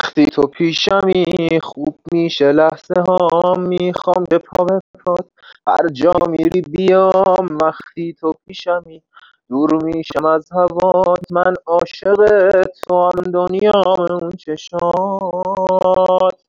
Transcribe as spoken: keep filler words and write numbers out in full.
وقتی تو پیشمی خوب میشه لحظه ها، میخوام که پا به پات هر جا میری بیام. وقتی تو پیشمی دور میشم از هوات، من عاشق تو هم دنیام اون چشات.